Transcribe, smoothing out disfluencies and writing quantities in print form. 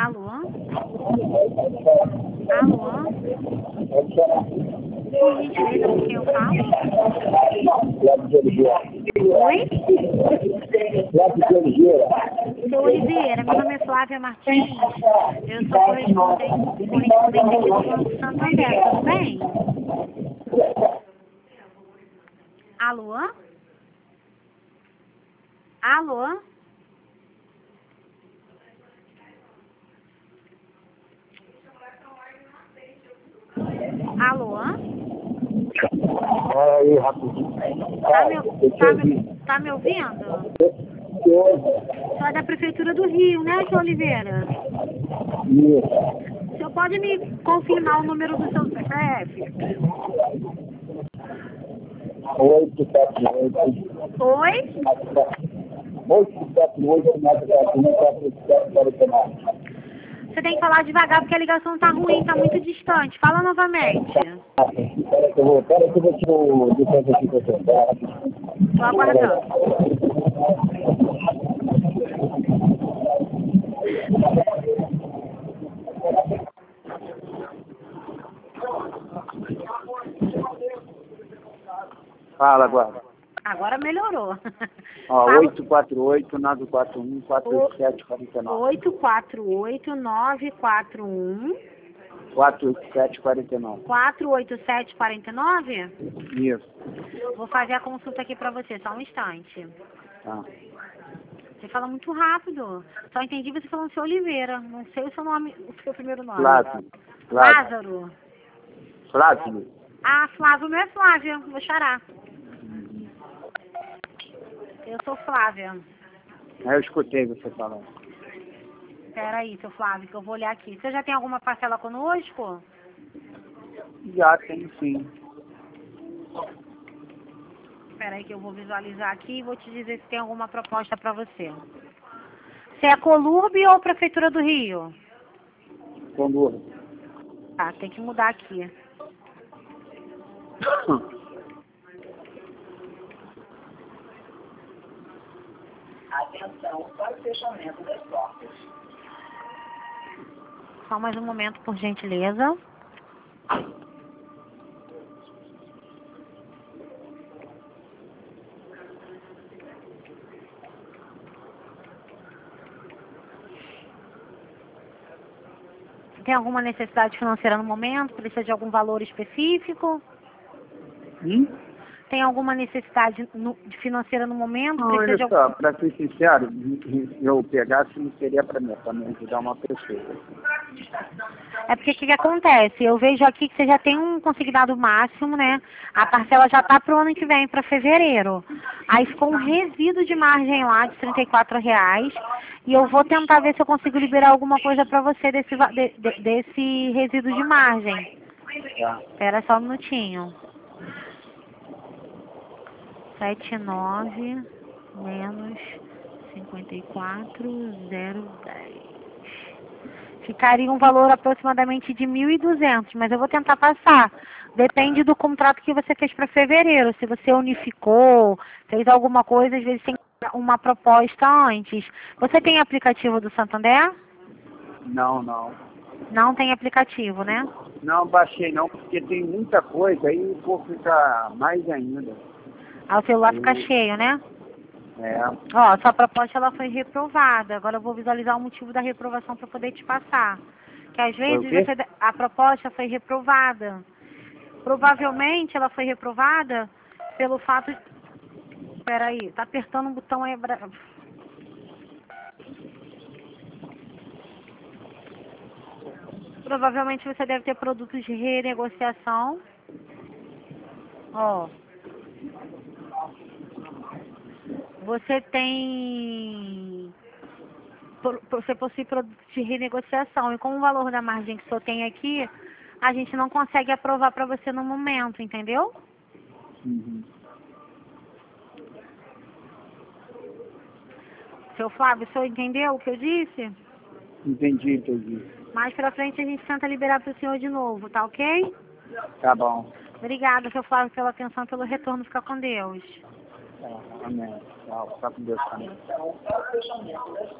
Alô? Alô? Por gentileza, com quem eu falo? Oi? Seu Oliveira, meu nome é Flávia Martins. Eu sou correspondente aqui do Banco Santander, tudo bem? Alô? Alô? Alô? Aí, rapidinho. Tá me ouvindo? Só é da Prefeitura do Rio, né, seu Oliveira? Isso. O senhor pode me confirmar o número do seu CPF? 878. Oi? 878. Você tem que falar devagar porque a ligação tá ruim, tá muito distante. Fala novamente. Pera que eu vou tirar o distância aqui pra você. Tô aguardando. Fala, guarda. Agora melhorou. Ó, Fala. 848-941-48749. 848-941 48749. 48749? Isso. Vou fazer a consulta aqui pra você, só um instante. Tá. Você fala muito rápido. Só entendi você falando seu Oliveira. Não sei o seu nome, o seu primeiro nome. Flávio. Lázaro. Flávio. Ah, Flávio não é Flávia, vou chorar. Eu sou Flávia. Eu escutei você falando. Peraí, seu Flávio, que eu vou olhar aqui. Você já tem alguma parcela conosco? Já tem sim. Peraí que eu vou visualizar aqui e vou te dizer se tem alguma proposta pra você. Você é Colurbe ou Prefeitura do Rio? Condor. Tá, tem que mudar aqui. Atenção para o fechamento das portas. Só mais um momento, por gentileza. Tem alguma necessidade financeira no momento? Precisa de algum valor específico? Tem alguma necessidade financeira no momento? Não, Precisa olha de só, para ser sincero, eu pegasse não seria para mim, para me ajudar uma pessoa. É porque o que acontece? Eu vejo aqui que você já tem um consignado máximo, né? A parcela já está para o ano que vem, para fevereiro. Aí ficou um resíduo de margem lá de R$34. E eu vou tentar ver se eu consigo liberar alguma coisa para você desse resíduo de margem. Tá. Espera só um minutinho. 79 menos 54,010. Ficaria um valor aproximadamente de 1.200, mas eu vou tentar passar. Depende do contrato que você fez para fevereiro. Se você unificou, fez alguma coisa, às vezes tem uma proposta antes. Você tem aplicativo do Santander? Não. Não tem aplicativo, né? Não baixei não, porque tem muita coisa aí o povo fica mais ainda. Aí o celular fica cheio, né? É. Ó, sua proposta ela foi reprovada. Agora eu vou visualizar o motivo da reprovação para poder te passar. Que às vezes a proposta foi reprovada. Provavelmente ela foi reprovada pelo fato de... Peraí, tá apertando um botão aí. Provavelmente você deve ter produtos de renegociação. Ó. Você possui produtos de renegociação. E com o valor da margem que o senhor tem aqui, a gente não consegue aprovar para você no momento, entendeu? Uhum. Seu Flávio, o senhor entendeu o que eu disse? Entendi. Mais pra frente a gente tenta liberar para o senhor de novo, tá ok? Tá bom. Obrigada, seu Flávio, pela atenção, pelo retorno. Fica com Deus. Amém. Tchau. Tá com Deus também.